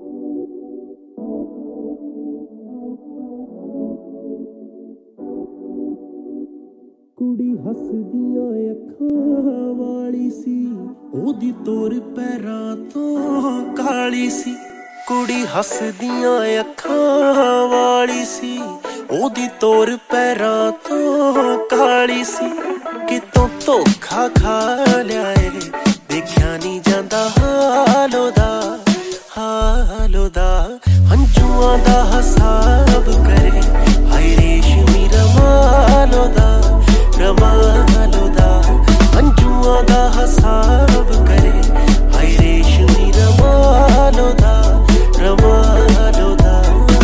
ਕੁੜੀ ਹੱਸਦੀਆਂ ਅੱਖਾਂ ਵਾਲੀ ਸੀ, ਉਹਦੀ ਤੋਰ ਪੈਰਾਂ ਤੋਂ ਕਾਲੀ ਸੀ। ਕੁੜੀ ਹੱਸਦੀਆਂ ਅੱਖਾਂ ਵਾਲੀ ਸੀ, ਉਹਦੀ ਤੋਰ ਪੈਰਾਂ ਤੋਂ ਕਾਲੀ ਸੀ। ਕਿਤੋਂ ਧੋਖਾ ਖਾ ਲਿਆ ਏ, ਦੇਖਿਆ ਨੀ ਜਾਂਦਾ ਹਾਲ ਉਹਦਾ, ਹਾਲ ਉਹਦਾ। ਹੰਝੂਆਂ ਦਾ ਹਿਸਾਬ ਕਰੇ, ਹਾਏ ਰੇਸ਼ਮੀ ਰਮਾਲ ਉਹਦਾ, ਰਮਾਲ ਉਹਦਾ। ਹੰਝੂਆਂ ਦਾ ਹਿਸਾਬ ਕਰੇ, ਹਾਏ ਰੇਸ਼ਮੀ ਰਮਾਲ ਉਹਦਾ, ਰਮਾਲ ਉਹਦਾ।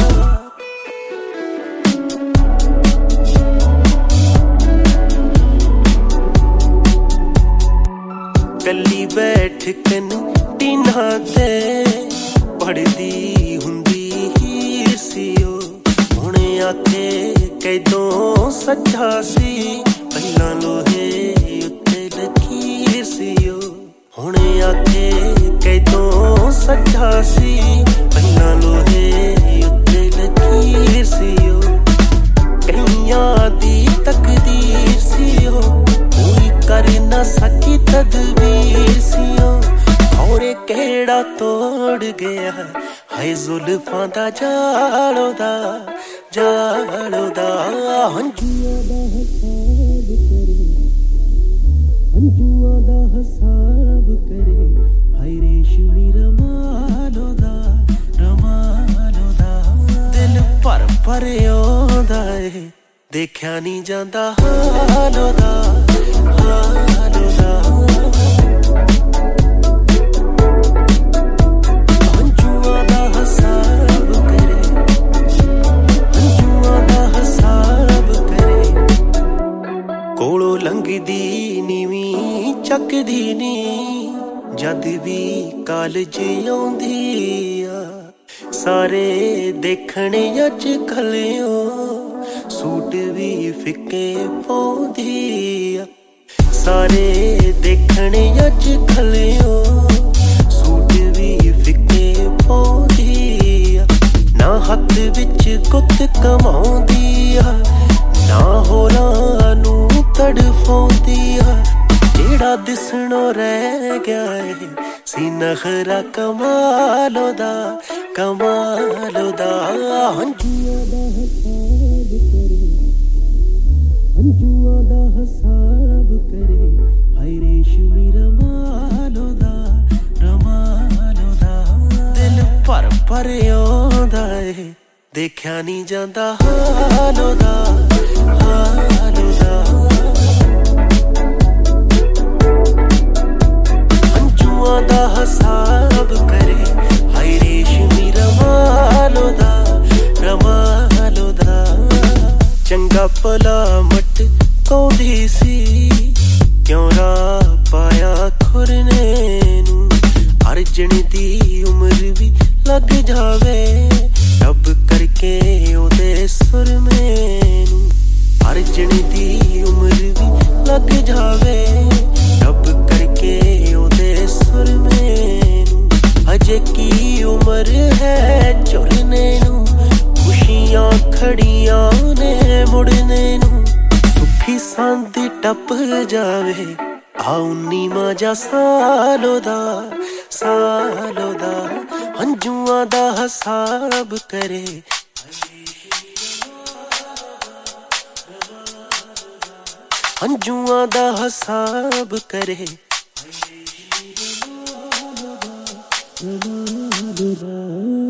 ਕੱਲੀ ਬੈਠ ਕੈਂਟੀਨਾਂ ਤੇ ਪੜ੍ਹਦੀ ਹੁੰਦੀ ਹੀਰ ਸੀ ਉਹ, ਹੁਣ ਆਖੇ ਕਦੋਂ ਸੱਚਾ ਸੀ, ਪਹਿਲਾਂ ਲੋਹੇ ਉੱਤੇ ਲਕੀਰ ਸੀ ਉਹ। ਹੁਣ ਆਖੇ ਕਦੋਂ ਸੱਚਾ ਸੀ, ਪਹਿਲਾਂ ਲੋਹੇ ਉੱਤੇ ਲਕੀਰ ਸੀ ਉਹ। ਕਈਆਂ ਦੀ ਤਕਦੀਰ ਸੀ ਉਹ, ਕੋਈ ਕਰ ਨਾ ਸਕੀ ਤਦਬੀਰ ਸੀ ਉਹ। ਔਰੇ ਕਿਹੜਾ ਤੋੜ ਗਿਆ, ਹਾਏ ਜ਼ੁਲਫਾਂ ਦਾ ਜਾਲ ਉਹਦਾ, ਜਾਲ ਉਹਦਾ। ਹੰਝੂਆਂ ਦਾ ਹਿਸਾਬ ਕਰੇ, ਹੰਝੂਆਂ ਦਾ ਹਿਸਾਬ ਕਰੇ, ਹਾਏ ਰੇਸ਼ਮੀ ਰਮਾਲ ਉਹਦਾ, ਰਮਾਲ ਉਹਦਾ। ਦਿਲ ਭਰ ਭਰ ਆਉਂਦਾ ਏ, ਦੇਖਿਆ ਨੀ ਜਾਂਦਾ ਹਾਲ ਉਹਦਾ, ਹਾਲ ਉਹਦਾ। ਹੰਝੂਆਂ ਦਾ ਹਿਸਾਬ ਕਰੇ, ਹੰਝੂਆਂ ਦਾ ਹਿਸਾਬ ਕਰੇ। ਕੋਲੋਂ ਲੰਘਦੀ ਨੀਵੀਂ ਚੱਕਦੀ ਨੀ, ਜਦ ਵੀ ਕਾਲਜ ਆਉਂਦੀ ਆ। ਸਾਰੇ ਦੇਖਣੇ ਅੱਜ ਕੱਲਿਓ, ਸੂਟ ਵੀ ਫਿੱਕੇ ਪਾਉਂਦੀ ਆ। ਸਾਰੇ ਦੇਖਣੇ ਅੱਜ ਕੱਲਿਓ, ਸੂਟ ਵੀ ਫਿੱਕੇ ਪਾਉਂਦੀ ਆ। ਨਾ ਹੱਥ ਵਿੱਚ ਗੁੱਤ ਕਮਾਉਂਦੀ ਆ, ਨਾ ਹੋਰਾਂ ਨੂੰ ਤੜਫਾਉਂਦੀ ਆ। ਜਿਹੜਾ ਦਿਸਣੋਂ ਰਹਿ ਗਿਆ ਏ ਸੀ ਨਖਰਾ ਕਮਾਲ ਉਹਦਾ, ਕਮਾਲ ਉਹਦਾ। ਹੰਝੂਆਂ ਦਾ ਹਿਸਾਬ ਕਰੇ, ਹੰਝੂਆਂ ਦਾ ਹਿਸਾਬ ਕਰੇ, ਹਾਏ ਰੇਸ਼ਮੀ ਰਮਾਲ ਉਹਦਾ, ਰਮਾਲ ਉਹਦਾ। ਦਿਲ ਭਰ ਭਰ ਆਉਂਦਾ ਏ, ਦੇਖਿਆ ਨੀ ਜਾਂਦਾ ਹਾਲ ਉਹਦਾ, ਹਾਲ ਉਹਦਾ। ਹੰਝੂਆਂ ਦਾ ਹਿਸਾਬ ਕਰੇ, ਹਾਏ ਰੇਸ਼ਮੀ ਰਮਾਲ ਉਹਦਾ, ਰਮਾਲ ਉਹਦਾ। ਚੰਗਾ ਭਲਾ ਮਟਕਾਉਂਦੀ ਸੀ, ਕਿਉਂ ਰਾਹ ਪਾਇਆ ਖੁਰਨੇ ਨੂੰ। ਅਰਜਣ ਦੀ ਉਮਰ ਵੀ ਲੱਗ ਜਾਵੇ, ਰੱਬ ਕਰਕੇ ਉਹਦੇ ਸੁਰਮੇ ਨੂੰ। ਅਰਜਣ ਦੀ ਉਮਰ ਵੀ ਲੱਗ ਜਾਵੇ, ਰੱਬ ਕਰਕੇ ਉਹਦੇ ਸੁਰਮੇ ਨੂੰ। ਅਜੇ ਕੀ ਉਮਰ ਹੈ ਝੁਰਨੇ ਨੂੰ, ਖੁਸ਼ੀਆਂ ਖੜੀਆਂ ਨੇ ਮੁੜਨੇ ਨੂੰ। ਸੁੱਖੀ ਸੰਦੀ ਟੱਪ ਜਾਵੇ, ਆ 19ਵਾਂ ਜਾ ਸਾਲ ਉਹਦਾ, ਸਾਲ ਉਹਦਾ। ਹੰਝੂਆਂ ਦਾ ਹਿਸਾਬ ਕਰੇ, ਹੰਝੂਆਂ ਦਾ ਹਿਸਾਬ ਕਰੇ।